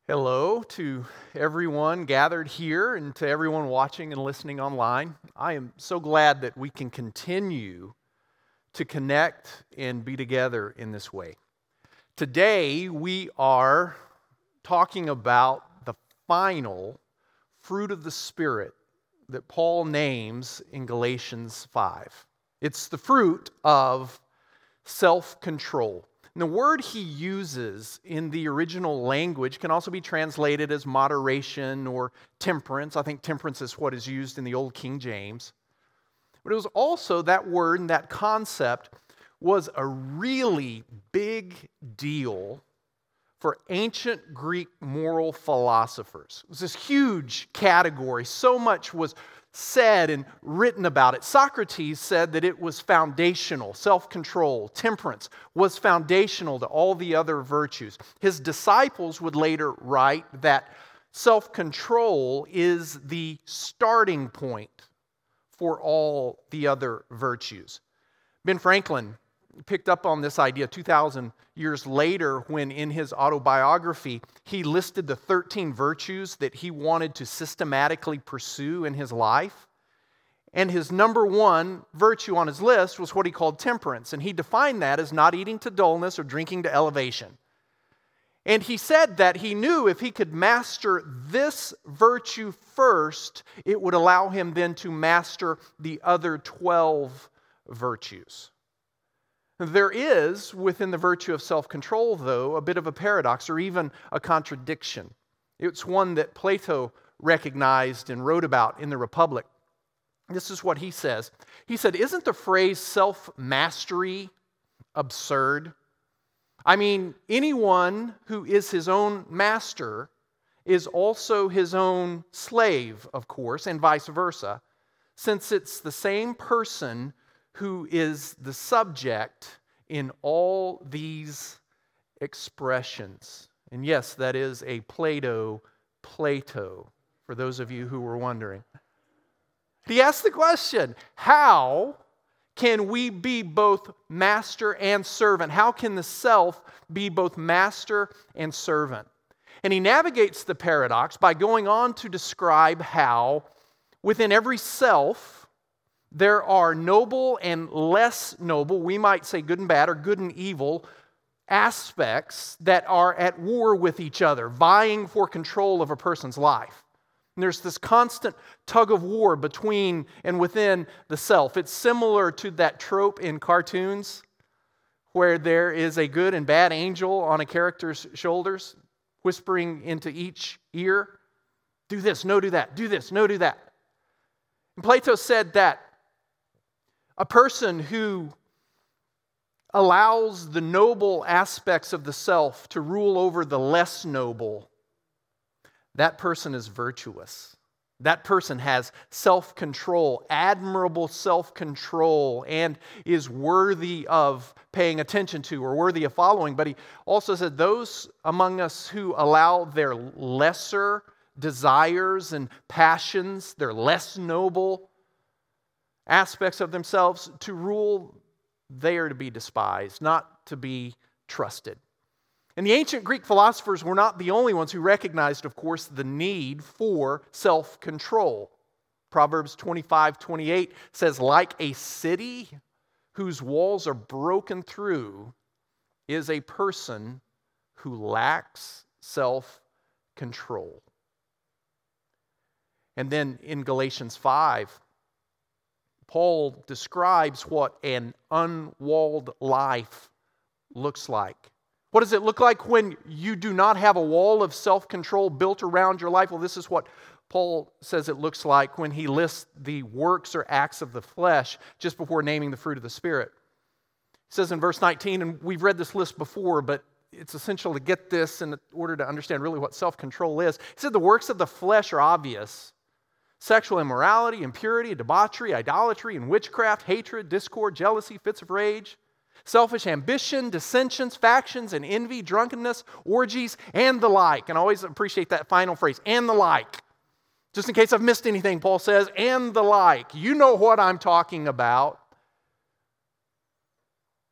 Hello to everyone gathered here and to everyone watching and listening online. I am so glad that we can continue to connect and be together in this way. Today we are talking about the final fruit of the Spirit that Paul names in Galatians 5. It's the fruit of self-control. And the word he uses in the original language can also be translated as moderation or temperance. I think temperance is what is used in the Old King James. But it was also that word and that concept was a really big deal for ancient Greek moral philosophers. It was this huge category. So much was said and written about it. Socrates said that it was foundational. Self-control, temperance was foundational to all the other virtues. His disciples would later write that self-control is the starting point for all the other virtues. Ben Franklin picked up on this idea 2,000 years later when in his autobiography he listed the 13 virtues that he wanted to systematically pursue in his life. And his number one virtue on his list was what he called temperance. And he defined that as not eating to dullness or drinking to elevation. And he said that he knew if he could master this virtue first, it would allow him then to master the other 12 virtues. There is, within the virtue of self-control, though, a bit of a paradox or even a contradiction. It's one that Plato recognized and wrote about in the Republic. This is what he says. He said, "Isn't the phrase self-mastery absurd? I mean, anyone who is his own master is also his own slave, of course, and vice versa, since it's the same person who is the subject in all these expressions." And yes, that is a Plato, for those of you who were wondering. He asked the question, how can we be both master and servant? How can the self be both master and servant? And he navigates the paradox by going on to describe how within every self, there are noble and less noble, we might say good and bad or good and evil, aspects that are at war with each other, vying for control of a person's life. And there's this constant tug of war between and within the self. It's similar to that trope in cartoons where there is a good and bad angel on a character's shoulders, whispering into each ear, "Do this, no do that, do this, no do that." And Plato said that a person who allows the noble aspects of the self to rule over the less noble, that person is virtuous. That person has self-control, admirable self-control, and is worthy of paying attention to or worthy of following. But he also said those among us who allow their lesser desires and passions, their less noble aspects of themselves to rule, they are to be despised, not to be trusted. And the ancient Greek philosophers were not the only ones who recognized, of course, the need for self-control. Proverbs 25:28 says, "Like a city whose walls are broken through is a person who lacks self-control." And then in Galatians 5, Paul describes what an unwalled life looks like. What does it look like when you do not have a wall of self-control built around your life? Well, this is what Paul says it looks like when he lists the works or acts of the flesh just before naming the fruit of the Spirit. He says in verse 19, and we've read this list before, but it's essential to get this in order to understand really what self-control is. He said the works of the flesh are obvious: sexual immorality, impurity, debauchery, idolatry, and witchcraft, hatred, discord, jealousy, fits of rage, selfish ambition, dissensions, factions, and envy, drunkenness, orgies, and the like. And I always appreciate that final phrase, and the like. Just in case I've missed anything, Paul says, and the like. You know what I'm talking about.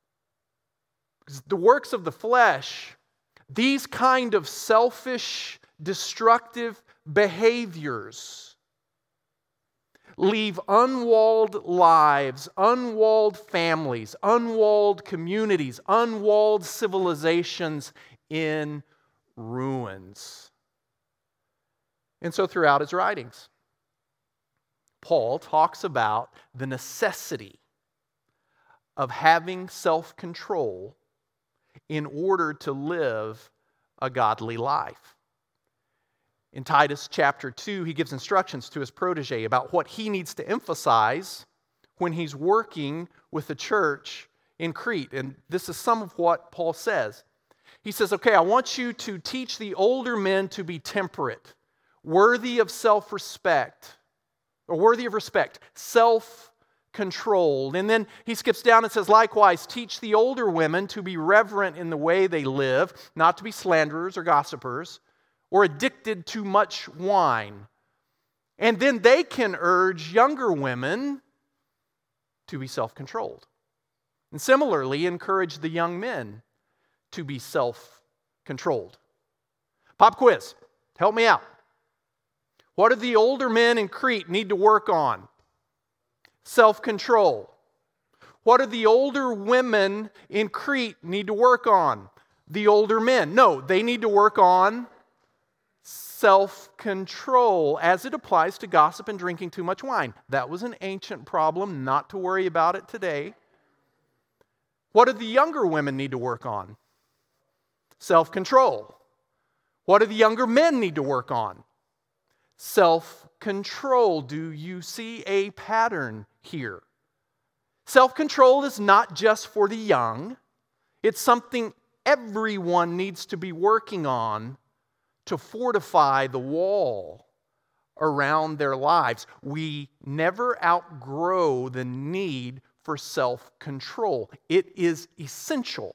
The works of the flesh, these kind of selfish destructive behaviors, leave unwalled lives, unwalled families, unwalled communities, unwalled civilizations in ruins. And so throughout his writings, Paul talks about the necessity of having self-control in order to live a godly life. In Titus chapter 2, he gives instructions to his protege about what he needs to emphasize when he's working with the church in Crete. And this is some of what Paul says. He says, okay, I want you to teach the older men to be temperate, worthy of self-respect, or worthy of respect, self-controlled. And then he skips down and says, likewise, teach the older women to be reverent in the way they live, not to be slanderers or gossipers, or addicted to much wine. And then they can urge younger women to be self-controlled. And similarly, encourage the young men to be self-controlled. Pop quiz, help me out. What do the older men in Crete need to work on? Self-control. What do the older women in Crete need to work on? The older men. No, they need to work on self-control as it applies to gossip and drinking too much wine. That was an ancient problem, not to worry about it today. What do the younger women need to work on? Self-control. What do the younger men need to work on? Self-control. Do you see a pattern here? Self-control is not just for the young. It's something everyone needs to be working on to fortify the wall around their lives. We never outgrow the need for self-control. It is essential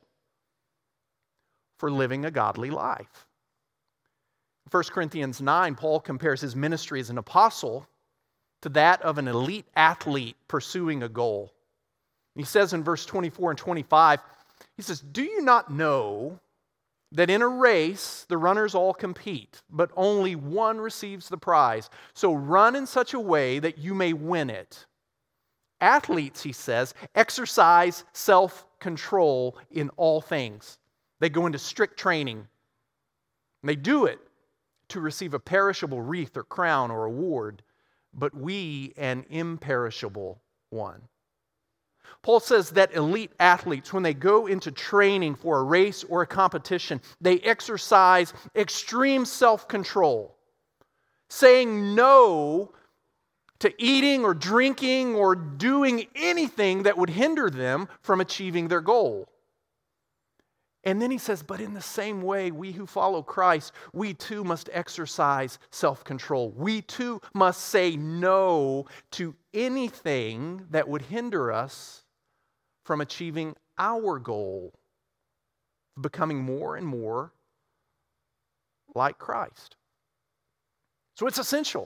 for living a godly life. In 1 Corinthians 9, Paul compares his ministry as an apostle to that of an elite athlete pursuing a goal. He says in verse 24 and 25, he says, do you not know that in a race the runners all compete, but only one receives the prize? So run in such a way that you may win it. Athletes, he says, exercise self-control in all things. They go into strict training. They do it to receive a perishable wreath or crown or award, but we an imperishable one. Paul says that elite athletes, when they go into training for a race or a competition, they exercise extreme self-control, saying no to eating or drinking or doing anything that would hinder them from achieving their goal. And then he says, but in the same way, we who follow Christ, we too must exercise self-control. We too must say no to anything that would hinder us from achieving our goal of becoming more and more like Christ. So it's essential.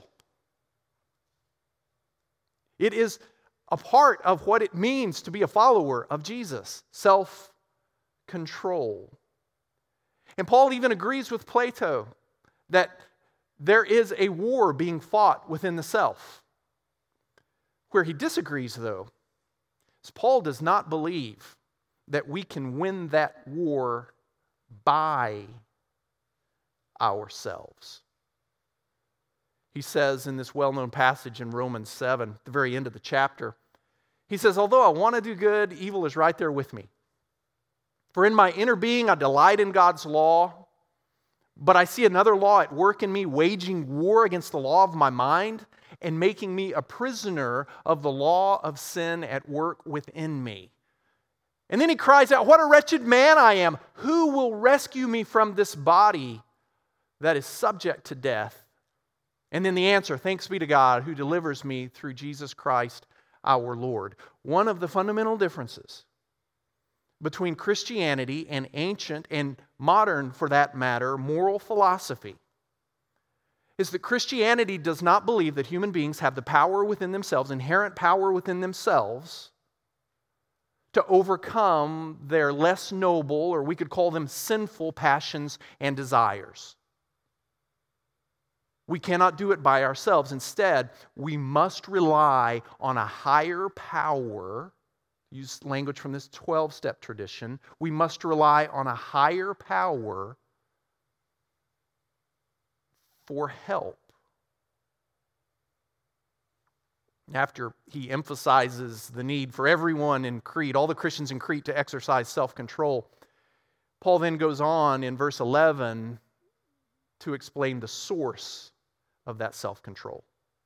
It is a part of what it means to be a follower of Jesus, self-control. And Paul even agrees with Plato that there is a war being fought within the self. Where he disagrees, though, is Paul does not believe that we can win that war by ourselves. He says in this well-known passage in Romans 7, at the very end of the chapter, he says, although I want to do good, evil is right there with me. For in my inner being I delight in God's law, but I see another law at work in me, waging war against the law of my mind and making me a prisoner of the law of sin at work within me. And then he cries out, what a wretched man I am! Who will rescue me from this body that is subject to death? And then the answer, thanks be to God who delivers me through Jesus Christ our Lord. One of the fundamental differences between Christianity and ancient and modern, for that matter, moral philosophy is that Christianity does not believe that human beings have the power within themselves, inherent power within themselves, to overcome their less noble, or we could call them sinful passions and desires. We cannot do it by ourselves. Instead, we must rely on a higher power. Use language from this 12-step tradition. We must rely on a higher power for help. After he emphasizes the need for everyone in Crete, all the Christians in Crete, to exercise self-control, Paul then goes on in verse 11 to explain the source of that self-control.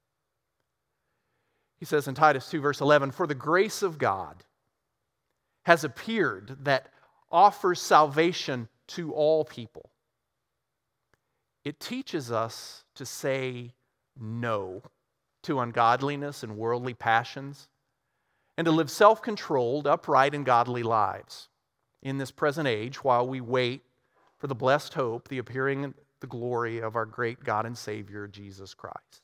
He says in Titus 2, verse 11, "For the grace of God has appeared that offers salvation to all people. It teaches us to say no to ungodliness and worldly passions, and to live self-controlled, upright, and godly lives in this present age while we wait for the blessed hope, the appearing in the glory of our great God and Savior, Jesus Christ."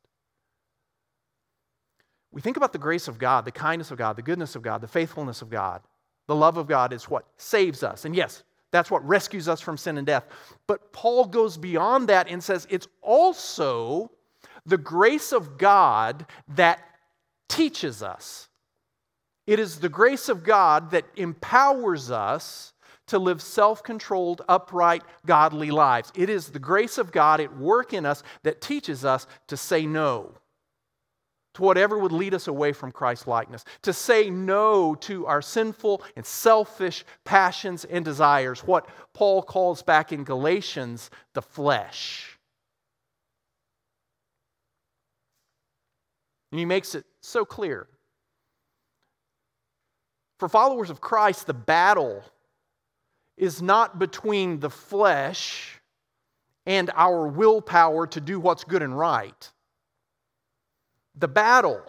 We think about the grace of God, the kindness of God, the goodness of God, the faithfulness of God. The love of God is what saves us. And yes, that's what rescues us from sin and death. But Paul goes beyond that and says it's also the grace of God that teaches us. It is the grace of God that empowers us to live self-controlled, upright, godly lives. It is the grace of God at work in us that teaches us to say no to whatever would lead us away from Christ-likeness, to say no to our sinful and selfish passions and desires, what Paul calls back in Galatians, the flesh. And he makes it so clear. For followers of Christ, the battle is not between the flesh and our willpower to do what's good and right. The battle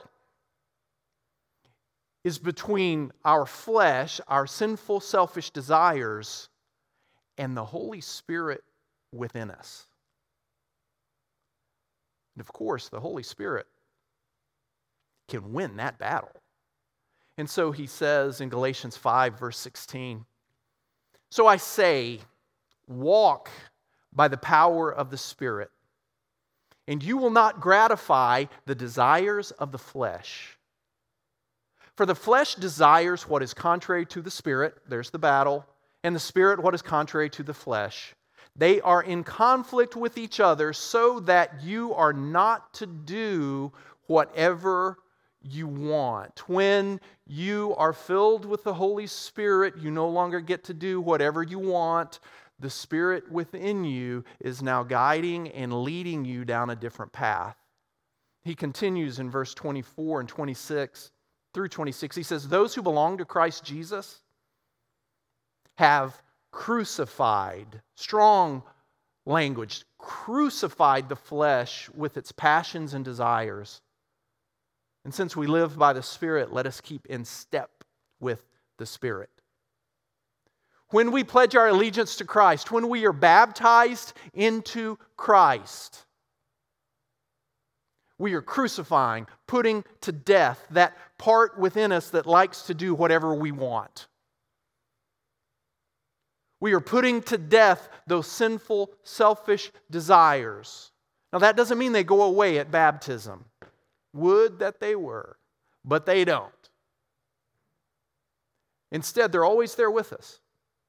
is between our flesh, our sinful, selfish desires, and the Holy Spirit within us. And of course, the Holy Spirit can win that battle. And so he says in Galatians 5, verse 16, "So I say, walk by the power of the Spirit, and you will not gratify the desires of the flesh. For the flesh desires what is contrary to the Spirit," there's the battle, "and the Spirit what is contrary to the flesh. They are in conflict with each other, so that you are not to do whatever you want." When you are filled with the Holy Spirit, you no longer get to do whatever you want. The Spirit within you is now guiding and leading you down a different path. He continues in verse 24 and 26 through 26. He says, "Those who belong to Christ Jesus have crucified," strong language, crucified the flesh with its passions and desires. And since we live by the Spirit, let us keep in step with the Spirit. When we pledge our allegiance to Christ, when we are baptized into Christ, we are crucifying, putting to death that part within us that likes to do whatever we want. We are putting to death those sinful, selfish desires. Now, that doesn't mean they go away at baptism. Would that they were, but they don't. Instead, they're always there with us.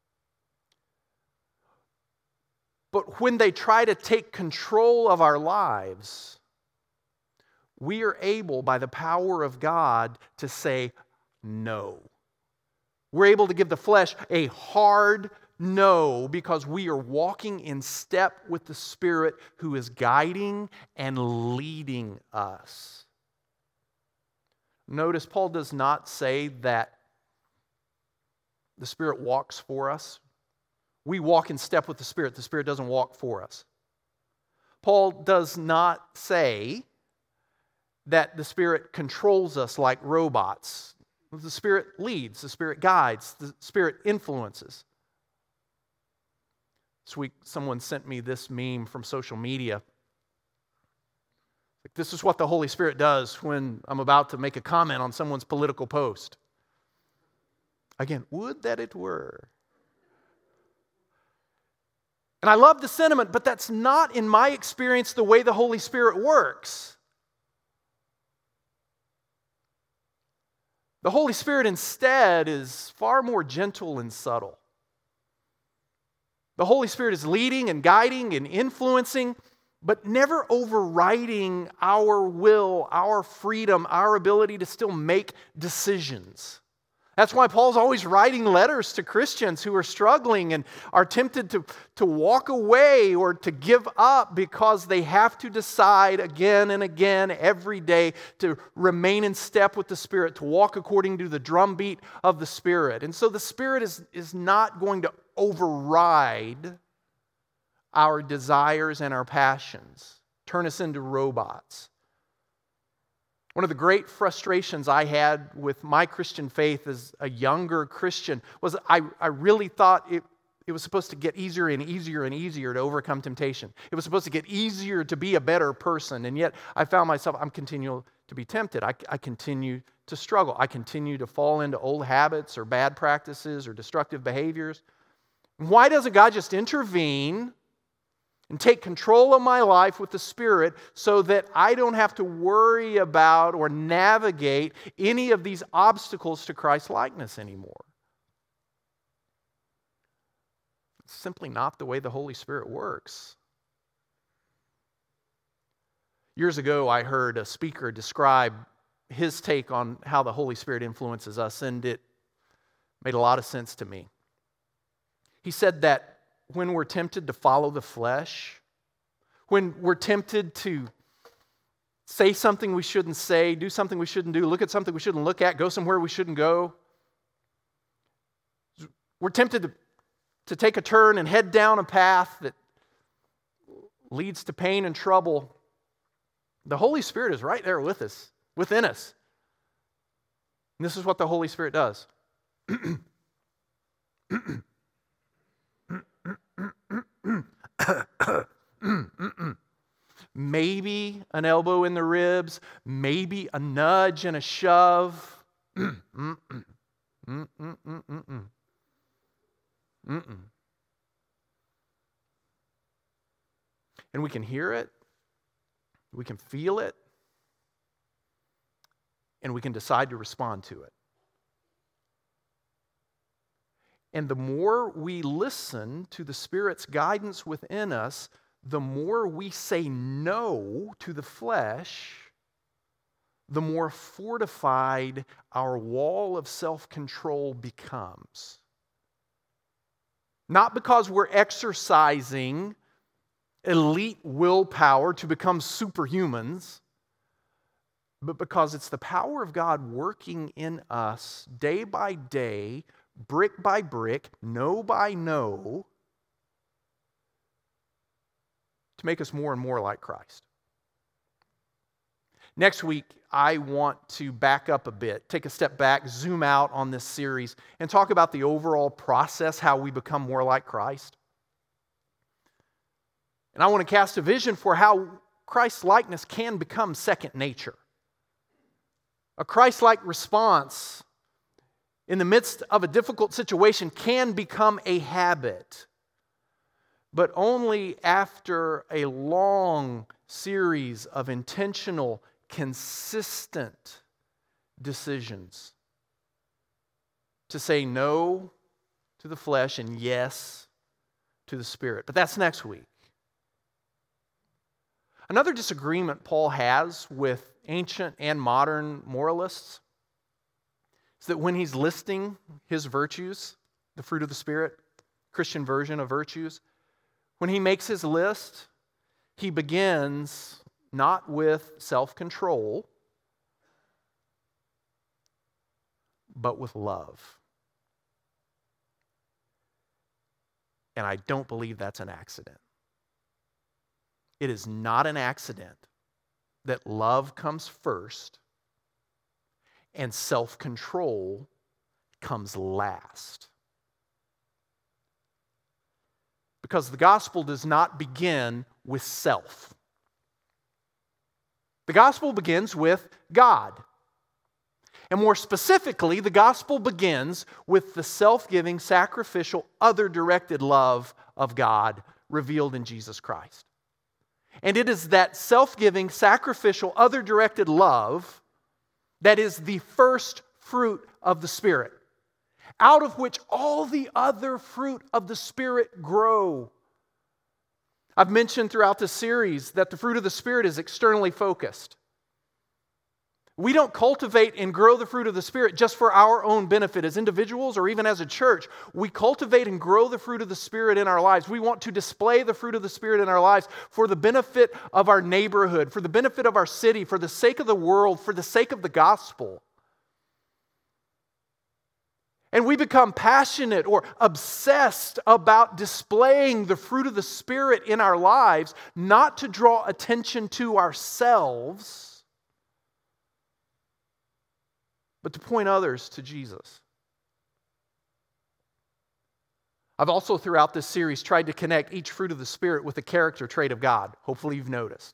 But when they try to take control of our lives, we are able, by the power of God, to say no. We're able to give the flesh a hard no because we are walking in step with the Spirit who is guiding and leading us. Notice Paul does not say that the Spirit walks for us. We walk in step with the Spirit. The Spirit doesn't walk for us. Paul does not say that the Spirit controls us like robots. The Spirit leads, the Spirit guides, the Spirit influences. This week, someone sent me this meme from social media. This is what the Holy Spirit does when I'm about to make a comment on someone's political post. Again, would that it were. And I love the sentiment, but that's not, in my experience, the way the Holy Spirit works. The Holy Spirit instead is far more gentle and subtle. The Holy Spirit is leading and guiding and influencing, but never overriding our will, our freedom, our ability to still make decisions. That's why Paul's always writing letters to Christians who are struggling and are tempted to walk away or to give up because they have to decide again and again every day to remain in step with the Spirit, to walk according to the drumbeat of the Spirit. And so the Spirit is not going to override our desires and our passions, turn us into robots. One of the great frustrations I had with my Christian faith as a younger Christian was I really thought it was supposed to get easier and easier and easier to overcome temptation. It was supposed to get easier to be a better person, and yet I found myself, I'm continual to be tempted. I continue to struggle. I continue to fall into old habits or bad practices or destructive behaviors. Why doesn't God just intervene and take control of my life with the Spirit so that I don't have to worry about or navigate any of these obstacles to Christ's likeness anymore? It's simply not the way the Holy Spirit works. Years ago, I heard a speaker describe his take on how the Holy Spirit influences us, and it made a lot of sense to me. He said that when we're tempted to follow the flesh, when we're tempted to say something we shouldn't say, do something we shouldn't do, look at something we shouldn't look at, go somewhere we shouldn't go, we're tempted to take a turn and head down a path that leads to pain and trouble. The Holy Spirit is right there with us, within us. And this is what the Holy Spirit does. Maybe an elbow in the ribs, maybe a nudge and a shove. And we can hear it, we can feel it, and we can decide to respond to it. And the more we listen to the Spirit's guidance within us, the more we say no to the flesh, the more fortified our wall of self-control becomes. Not because we're exercising elite willpower to become superhumans, but because it's the power of God working in us day by day, brick by brick, no by no, to make us more and more like Christ. Next week, I want to back up a bit, take a step back, zoom out on this series, and talk about the overall process, how we become more like Christ. And I want to cast a vision for how Christ's likeness can become second nature. A Christ-like response in the midst of a difficult situation can become a habit, but only after a long series of intentional, consistent decisions to say no to the flesh and yes to the Spirit. But that's next week. Another disagreement Paul has with ancient and modern moralists is that when he's listing his virtues, the fruit of the Spirit, Christian version of virtues, when he makes his list, he begins not with self-control, but with love. And I don't believe that's an accident. It is not an accident that love comes first and self-control comes last. Because the gospel does not begin with self. The gospel begins with God. And more specifically, the gospel begins with the self-giving, sacrificial, other-directed love of God, revealed in Jesus Christ. And it is that self-giving, sacrificial, other-directed love that is the first fruit of the Spirit, out of which all the other fruit of the Spirit grow. I've mentioned throughout this series that the fruit of the Spirit is externally focused. We don't cultivate and grow the fruit of the Spirit just for our own benefit as individuals or even as a church. We cultivate and grow the fruit of the Spirit in our lives. We want to display the fruit of the Spirit in our lives for the benefit of our neighborhood, for the benefit of our city, for the sake of the world, for the sake of the gospel. And we become passionate or obsessed about displaying the fruit of the Spirit in our lives, not to draw attention to ourselves, but to point others to Jesus. I've also, throughout this series, tried to connect each fruit of the Spirit with a character trait of God. Hopefully you've noticed.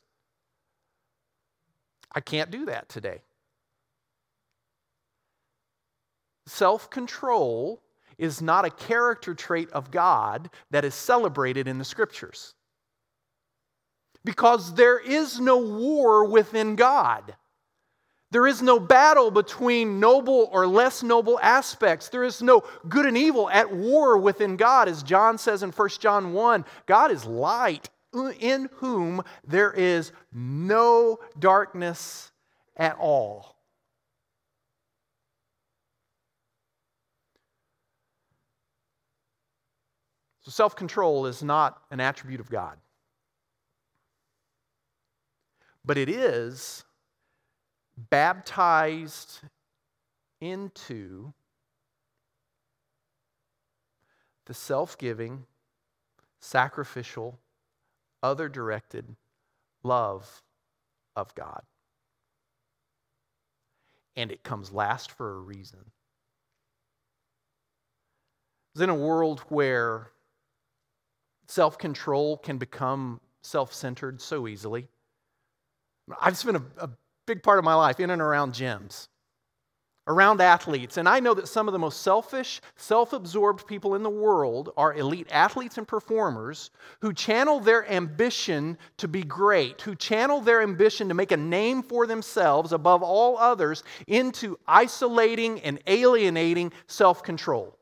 I can't do that today. Self-control is not a character trait of God that is celebrated in the Scriptures. Because there is no war within God. There is no battle between noble or less noble aspects. There is no good and evil at war within God. As John says in 1 John 1, God is light, in whom there is no darkness at all. So self-control is not an attribute of God. But it is baptized into the self-giving, sacrificial, other-directed love of God. And it comes last for a reason. It's in a world where self-control can become self-centered so easily. I've spent a big part of my life in and around gyms, around athletes, and I know that some of the most selfish, self-absorbed people in the world are elite athletes and performers who channel their ambition to be great, who channel their ambition to make a name for themselves above all others into isolating and alienating self-control.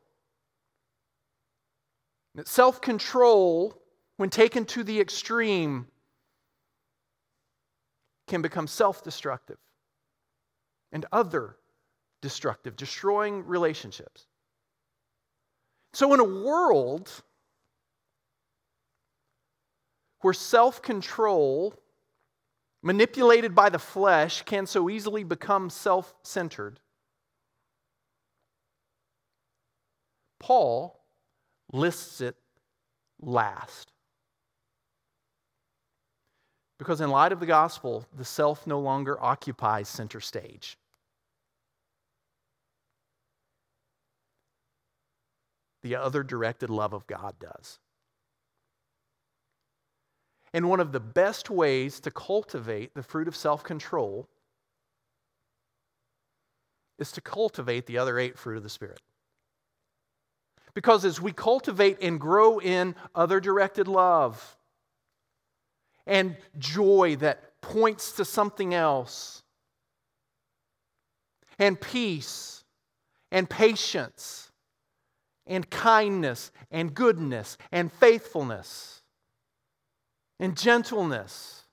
Self-control, when taken to the extreme, can become self-destructive and other-destructive, destroying relationships. So in a world where self-control, manipulated by the flesh, can so easily become self-centered, Paul lists it last. Because in light of the gospel, the self no longer occupies center stage. The other-directed love of God does. And one of the best ways to cultivate the fruit of self-control is to cultivate the other 8 fruit of the Spirit. Because as we cultivate and grow in other-directed love, and joy that points to something else, and peace, and patience, and kindness, and goodness, and faithfulness, and gentleness,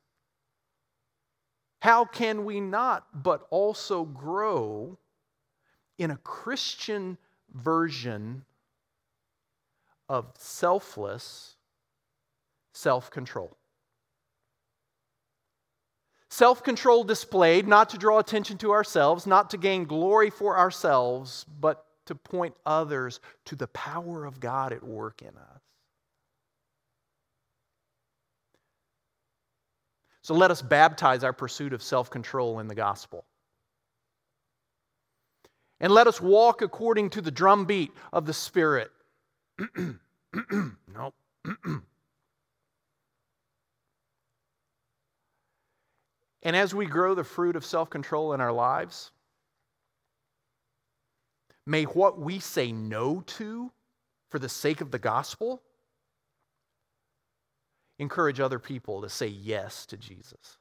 how can we not but also grow in a Christian version of selfless self-control? Self-control displayed not to draw attention to ourselves, not to gain glory for ourselves, but to point others to the power of God at work in us. So let us baptize our pursuit of self-control in the gospel. And let us walk according to the drumbeat of the Spirit. Nope. And as we grow the fruit of self-control in our lives, may what we say no to for the sake of the gospel encourage other people to say yes to Jesus.